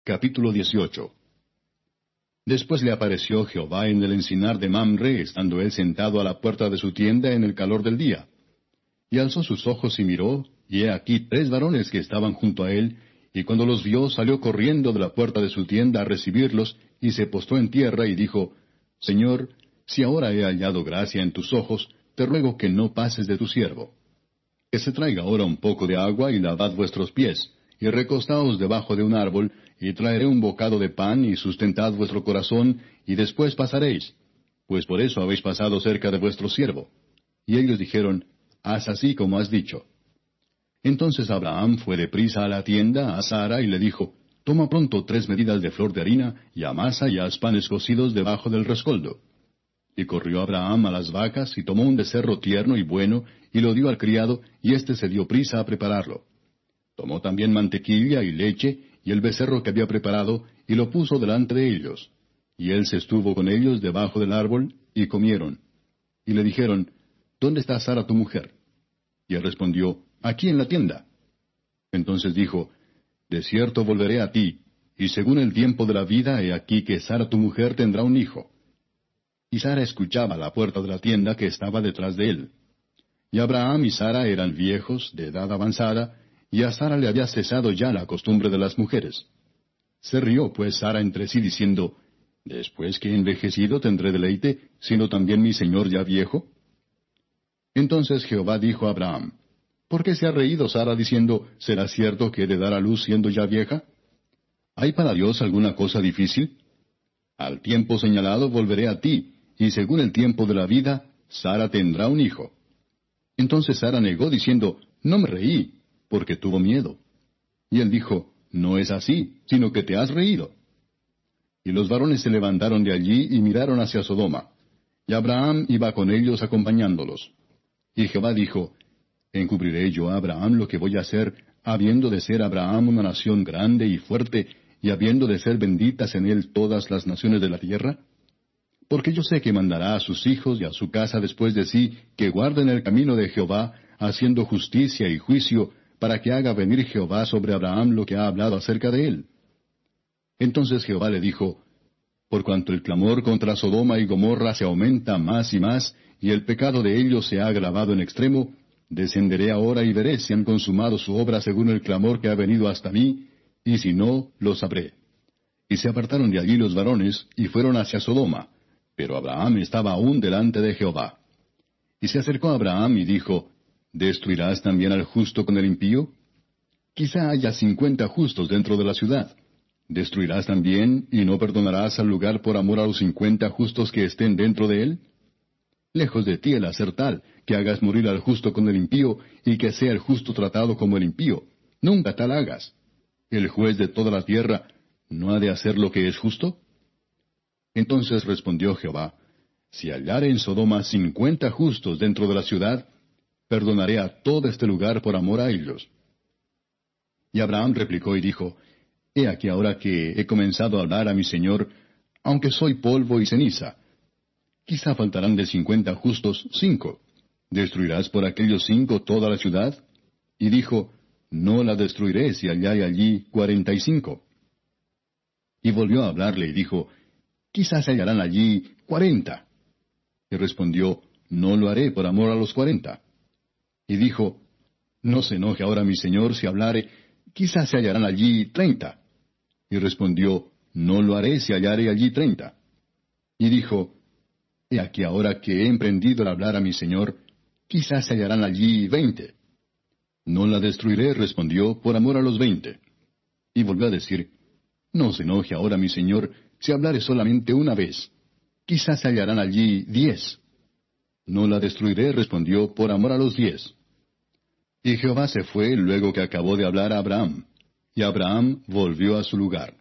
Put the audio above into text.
Capítulo 18. Después le apareció Jehová en el encinar de Mamre, estando él sentado a la puerta de su tienda en el calor del día. Y alzó sus ojos y miró, y he aquí 3 varones que estaban junto a él, y cuando los vio salió corriendo de la puerta de su tienda a recibirlos, y se postró en tierra y dijo, Señor, si ahora he hallado gracia en tus ojos, te ruego que no pases de tu siervo. Que se traiga ahora un poco de agua y lavad vuestros pies, y recostaos debajo de un árbol, y traeré un bocado de pan, y sustentad vuestro corazón, y después pasaréis, pues por eso habéis pasado cerca de vuestro siervo. Y ellos dijeron, Haz así como has dicho. Entonces Abraham fue deprisa a la tienda, a Sara, y le dijo, Toma pronto 3 medidas de flor de harina, y amasa y haz panes cocidos debajo del rescoldo. Y corrió Abraham a las vacas, y tomó un becerro tierno y bueno, y lo dio al criado, y éste se dio prisa a prepararlo. Tomó también mantequilla y leche, y el becerro que había preparado, y lo puso delante de ellos. Y él se estuvo con ellos debajo del árbol, y comieron. Y le dijeron, ¿Dónde está Sara tu mujer? Y él respondió, Aquí en la tienda. Entonces dijo, De cierto volveré a ti, y según el tiempo de la vida, he aquí que Sara tu mujer tendrá un hijo. Y Sara escuchaba a la puerta de la tienda que estaba detrás de él. Y Abraham y Sara eran viejos, de edad avanzada, y a Sara le había cesado ya la costumbre de las mujeres. Se rió pues Sara entre sí diciendo, ¿Después que he envejecido tendré deleite, sino también mi señor ya viejo? Entonces Jehová dijo a Abraham, ¿Por qué se ha reído Sara diciendo, ¿será cierto que he de dar a luz siendo ya vieja? ¿Hay para Dios alguna cosa difícil? Al tiempo señalado volveré a ti, y según el tiempo de la vida, Sara tendrá un hijo. Entonces Sara negó diciendo, No me reí, porque tuvo miedo. Y él dijo, No es así, sino que te has reído. Y los varones se levantaron de allí y miraron hacia Sodoma. Y Abraham iba con ellos acompañándolos. Y Jehová dijo, ¿Encubriré yo a Abraham lo que voy a hacer, habiendo de ser Abraham una nación grande y fuerte, y habiendo de ser benditas en él todas las naciones de la tierra? Porque yo sé que mandará a sus hijos y a su casa después de sí, que guarden el camino de Jehová, haciendo justicia y juicio, para que haga venir Jehová sobre Abraham lo que ha hablado acerca de él. Entonces Jehová le dijo, Por cuanto el clamor contra Sodoma y Gomorra se aumenta más y más, y el pecado de ellos se ha agravado en extremo, descenderé ahora y veré si han consumado su obra según el clamor que ha venido hasta mí, y si no, lo sabré. Y se apartaron de allí los varones, y fueron hacia Sodoma, pero Abraham estaba aún delante de Jehová. Y se acercó a Abraham y dijo, ¿Destruirás también al justo con el impío? Quizá haya 50 justos dentro de la ciudad. ¿Destruirás también, y no perdonarás al lugar por amor a los 50 justos que estén dentro de él? Lejos de ti el hacer tal, que hagas morir al justo con el impío, y que sea el justo tratado como el impío. Nunca tal hagas. El juez de toda la tierra, ¿no ha de hacer lo que es justo? Entonces respondió Jehová, Si hallare en Sodoma 50 justos dentro de la ciudad, perdonaré a todo este lugar por amor a ellos. Y Abraham replicó y dijo, He aquí ahora que he comenzado a hablar a mi señor, aunque soy polvo y ceniza. Quizá faltarán de 50 justos 5. ¿Destruirás por aquellos 5 toda la ciudad? Y dijo, No la destruiré si hallare allí 45. Y volvió a hablarle y dijo, Quizás se hallarán allí 40. Y respondió, No lo haré por amor a los 40. Y dijo, No se enoje ahora mi señor si hablare, quizás se hallarán allí 30. Y respondió, No lo haré si hallare allí 30. Y dijo, He aquí ahora que he emprendido el hablar a mi señor, quizás se hallarán allí 20. No la destruiré, respondió, por amor a los 20. Y volvió a decir, No se enoje ahora mi señor si hablare solamente una vez. Quizás se hallarán allí 10. No la destruiré, respondió, por amor a los 10. Y Jehová se fue luego que acabó de hablar a Abraham. Y Abraham volvió a su lugar.